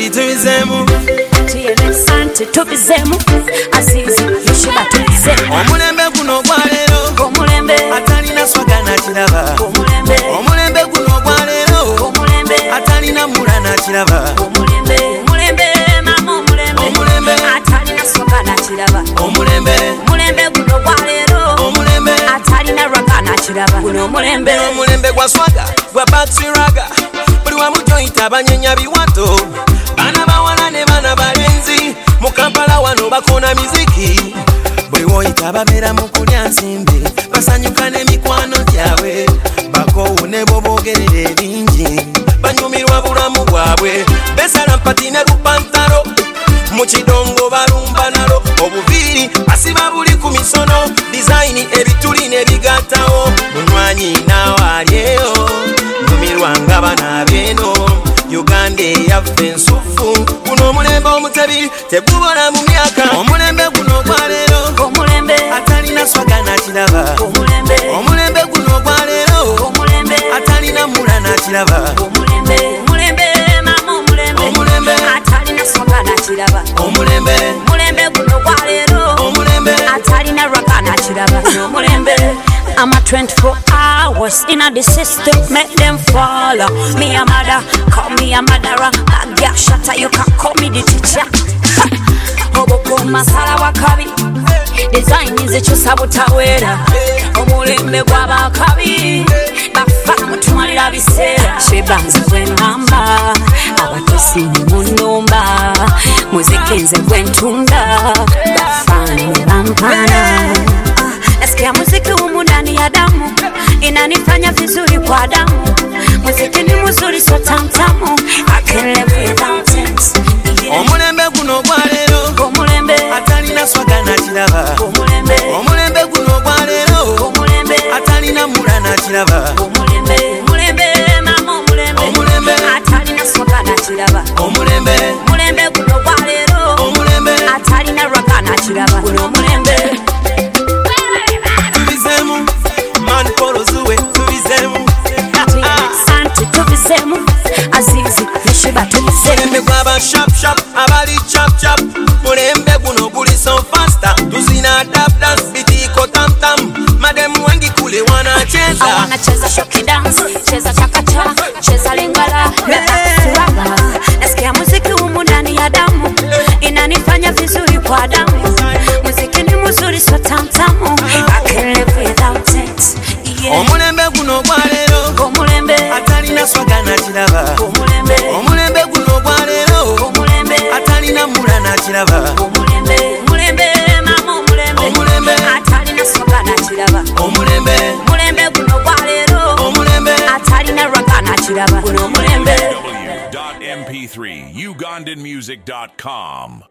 Asili tubizemu Sante tubizemu Azizi yeshiba tubizemu Omulembe guno gwalero Omulembe atalina swaga na kiraba Omulembe guno gwalero Omulembe atalina mula na kiraba Omulembe mama omulembe atalina swaga na kiraba Omulembe guno gwalero Omulembe atalina raga na kiraba Guno omulembe gwa swaga gwa baksiraga Buli wamu joyita abanyenya biwato Bana bawala ne bana balenzi Mu Kampala wano bakona miziki Buli woyita babeera mu kulya nsimbi Basanyuka n'emikwano gyabwe Bakowu ne bo boogerera ebingi Banyumirwa bulamu bwabwe Besala mpati ne lupantalo Mu kidongo balumba nalo Obuviiri basiba buli ku misono Design ebituli ne bigattawo Munywanyi naawalyeyo Nyumirwa nga bana beno Uganda yaffe ensufu Guno omulembe omutebi tegubola mu myaka Omulembe guno gwalero Omulembe atalina swaga na kiraba Omulembe guno gwalero atalina mula na kiraba Omulembe mama omulembe atalina swaga na kiraba Omulembe guno gwalero atalina raga na kiraba Omulembe I'm a 24 hours in the system, make them follow. Me a mother, call me a murderer. Bad girl shatter, you can call me the teacher. Oboko masala wakabi, design is a chusa butawera. Omulembe gwabakabi, bafa mutumalira biseera. Shebanze gwengamba, abatosi munumba. Muziki nze gwentunda, bafani bampana. Nasikia muziki humu ndani ya damu, inanifanya vizuri kwa damu. Muziki ni mzuri so tamtamu, I can't live without it. Omulembe guno gwalero Omulembe atalina swaga na kiraba Omulembe guno gwalero atalina mula na kiraba Omulembe mama omulembe atalina swaga na kiraba Omulembe guno gwalero atalina raga na kiraba Guno omulembe Tubizemu Man polo zuwe tubizemu Sante tubizemu Azizi yeshiba tubizemu Mulembe gwaba shop shop abali chop chop Mulembe guno guli so faster Tuzina tap dance bitiko tam tam Madem wengi kule wanacheza I wanna cheza shoki dance, cheza chakacha, cheza lingala, leta kusuraga. Nasikia muziki humu ndani ya damu, inanifanya vizuri kwa damu. Muziki ni mzuri so tamtamu, I can't live without it. Yeah. Omulembe guno gwalero Omulembe atalina swaga na kiraba Omulembe guno gwalero atalina mula na kiraba Omulembe mama omulembe atalina swaga na kiraba Omulembe guno gwalero atalina raga na kiraba Guno omulembe www.mp3ugandanmusic.com